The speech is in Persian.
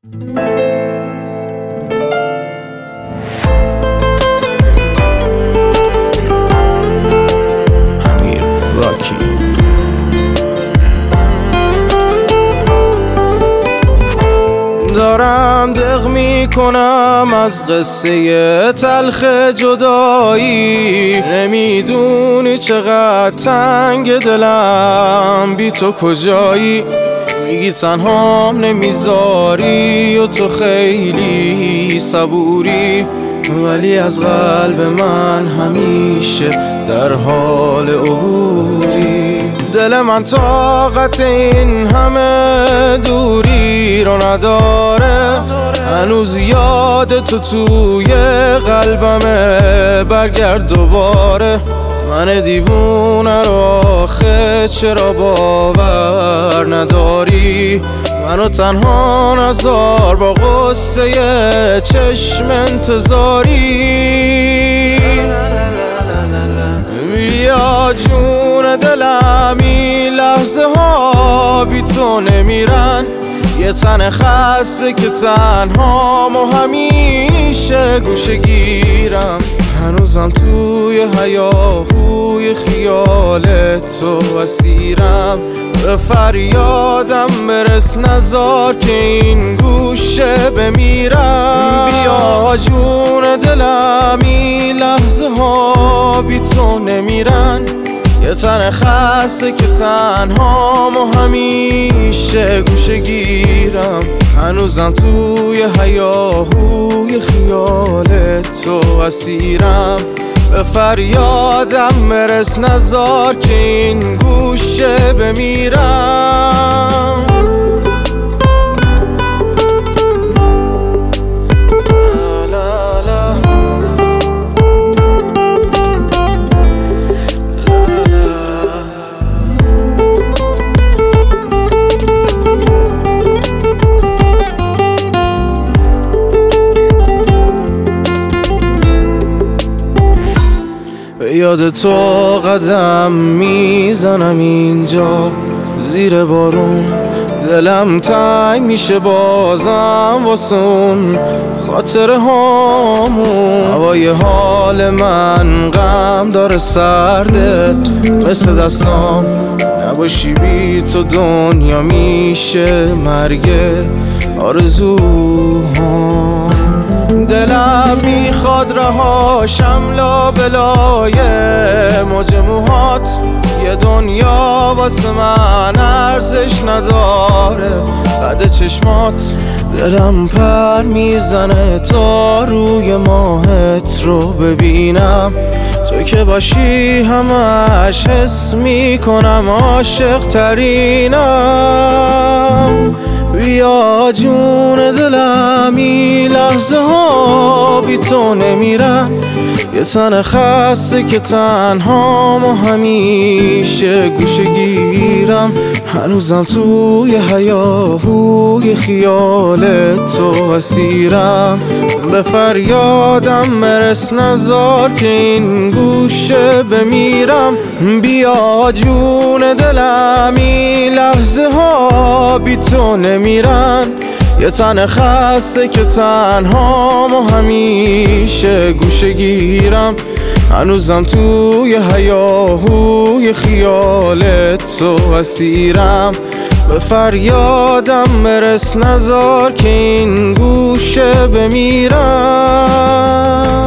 امیر راکی. دارم دق میکنم از قصه تلخ جدایی، نمیدونی چقدر تنگ دلم بی تو کجایی. میگی تنهام نمیذاری و تو خیلی صبوری، ولی از قلب من همیشه در حال عبوری. دل من طاقت این همه دوری رو نداره، هنوز یاد تو توی قلبمه، برگرد دوباره. من دیوونه رو آخه چرا باور نداری؟ منو تنها نذار با غصه چشم انتظاری. بیا جون دلم، این لحظه ها بی تو نمیرن. یه تن خسته که تنهام و همیشه گوشه گیرم، هنوزم توی هیاهوی خیال تو اسیرم. به فریادم برس نذار که این گوشه بمیرم. بیا جون دلم، این لحظه ها بی تو نمیرن. یه تن خسته که تنهام و همیشه گوشه گیرم، هنوزم توی هیاهوی خیال تو اسیرم. به فریادم برس نذار که این گوشه بمیرم. یاد تو قدم میزنم اینجا زیر بارون، دلم تنگ میشه بازم واسون خاطره هامون. هوای حال من غم داره سرده مثل دستام، نباشی بی تو دنیا میشه مرگ آرزوهام. دلم میخواد رهاشم لابلای موج موهات، یه دنیا واسه من ارزش نداره قد چشمات. دلم پر میزنه تا روی ماهت رو ببینم، تو که باشی همش حس میکنم عاشق ترینم. بیا جون دلم، این لحظه ها بی تو نمیرن. یه تن خسته که تنهام و همیشه گوشه گیرم، هنوزم توی هیاهوی خیال تو اسیرم. به فریادم برس نذار که این گوشه بمیرم. بیا جون دلم، این لحظه ها بی تو نمیرن. یه تن خسته که تنهام و همیشه گوشه گیرم، هنوزم توی هیاهوی خیال تو اسیرم. به فریادم برس نذار که این گوشه بمیرم.